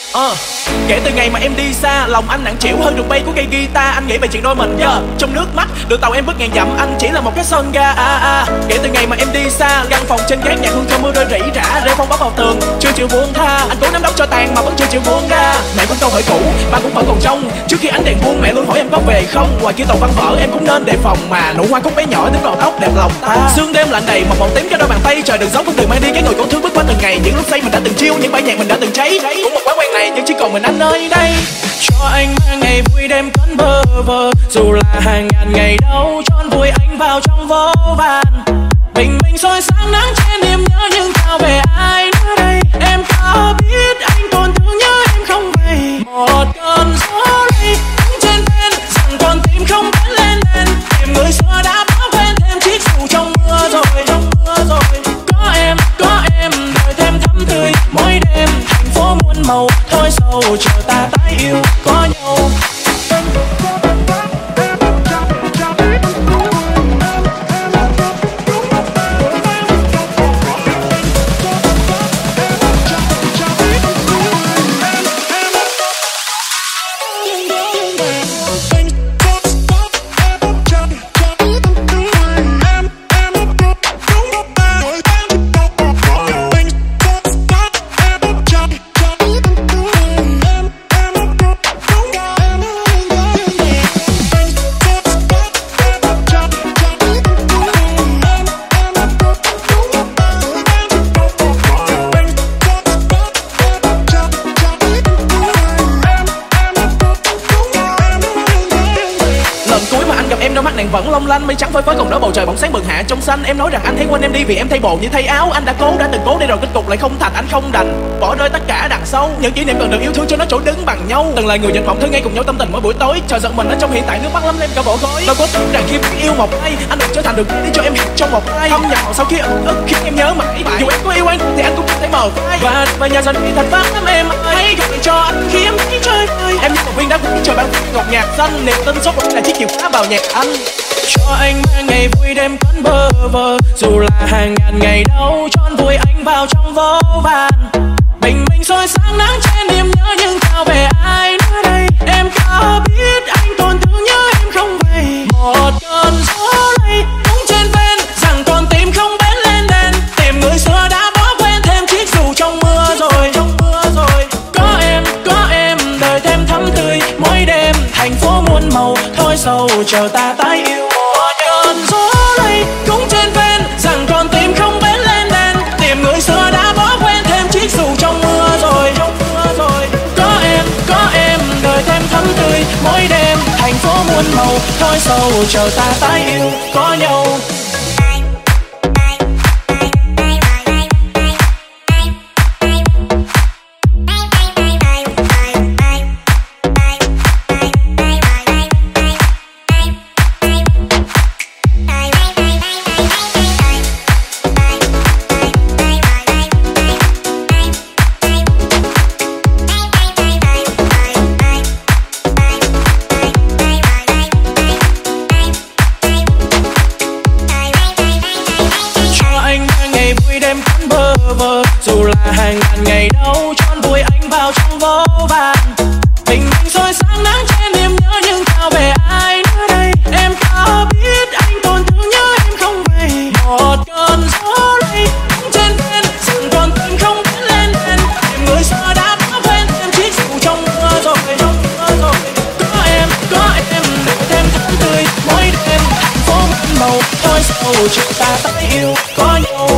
Kể từ ngày mà em đi xa, lòng anh nặng trĩu hơn đường bay của cây guitar. Anh nghĩ về chuyện đôi mình trong nước mắt, đường tàu em bước ngàn dặm, anh chỉ là một cái sân ga. Kể từ ngày mà em đi xa, căn phòng trên gác nhạc hương thơm mưa rơi rỉ rả, rêu phong bám vào tường, chưa chịu buông tha. Anh cố nắm đốc cho tàn mà vẫn chưa chịu buông ra. Mẹ vẫn câu hỏi cũ, ba cũng vẫn còn trong. Trước khi ánh đèn buông, mẹ luôn hỏi em có về không. Ngoài kia tàu văn vỡ, em cũng nên đề phòng mà. Nụ hoa cúc bé nhỏ đứng đầu tóc đẹp lòng ta. Sương đêm lạnh đầy, một màu tím cho đôi bàn tay. Trời đừng gió cũng từng mang đi cái người con thương bước qua từng ngày. Những lúc say mình đã từng chiêu, những bài nhạc mình đã từng cháy. Cũng một quán quen này nhưng chỉ còn mình anh nơi đây. Cho anh mang ngày vui đêm cấn bơ vơ, dù là hàng ngàn ngày đau tròn vùi anh vào trong vô vàn. Bình minh soi sáng nắng trên niềm nhớ nhưng cao về ai nữa đây. Em có biết anh còn thương nhớ em không về. Một cơn gió lay đứng trên bên rằng con tim không bén lên đèn. Tìm người xưa đã bỏ quên thêm chiếc dù trong mưa rồi. Có em đời thêm thắm tươi mỗi đêm. Thành phố muôn màu thôi sầu chờ ta tái yêu có nhau. Vẫn long lanh mây trắng phơi phới cùng đó bầu trời bỗng sáng bừng hạ trong xanh. Em nói rằng anh thấy quên em đi vì em thay bồ như thay áo. Anh đã từng cố để rồi kết cục lại không thành. Anh không đành bỏ rơi tất cả đằng sau những kỷ niệm cần được yêu thương cho nó chỗ đứng bằng nhau. Từng lời người dành mộng thơ ngay cùng nhau tâm tình mỗi buổi tối. Chờ giận mình ở trong hiện tại nước mắt lắm em cả bộ gối. Đâu có tin rằng khi biết yêu một ai anh được trở thành được để cho em hẹn trong một ai. Thâm nhập sau khi ức khiến em nhớ mãi. Dù em có yêu anh thì anh cũng không thể mờ phai. Và nhà dần bị thật vất lắm em ơi. Hãy gọi cho anh khi em thấy chơi vơi. Em như một viên đá quý trời bao ngọc nhạc xanh. Niềm tin số là chiếc chìa khóa vào nhạc anh. Cho anh mang ngày vui đêm cấn bơ vơ, dù là hàng ngàn ngày đau tròn vùi anh vào trong vô vàn. Bình minh soi sáng nắng trên niềm nhớ nhưng cao về ai nữa đây. Em có biết anh còn thương nhớ em không về. Một cơn gió lay đứng trên ven rằng con tim không bén lên đèn. Tìm người xưa đã bỏ quên thêm chiếc dù trong mưa rồi. Có em đời thêm thắm tươi mỗi đêm. Thành phố muôn màu thôi sầu chờ ta tái yêu. Cơn gió lay cũng trên ven rằng con tim không bén lên đèn. Tìm người xưa đã bỏ quên thêm chiếc dù trong mưa rồi. Có em đời thêm thắm tươi mỗi đêm. Thành phố muôn màu thôi sầu chờ ta tái yêu có nhau. Dù là hàng ngàn ngày đau tròn vùi anh vào trong vô vàn. Bình minh soi sáng nắng trên niềm nhớ nhưng cao về ai nữa đây. Em có biết anh còn thương nhớ em không về. Một cơn gió lay đứng trên ven rằng con tim không bén lên đèn. Tìm người xưa đã bỏ quên thêm chiếc dù trong mưa rồi. Có em để thêm thắm tươi mỗi đêm. Thành phố muôn màu thôi sầu chờ ta tái yêu có nhau.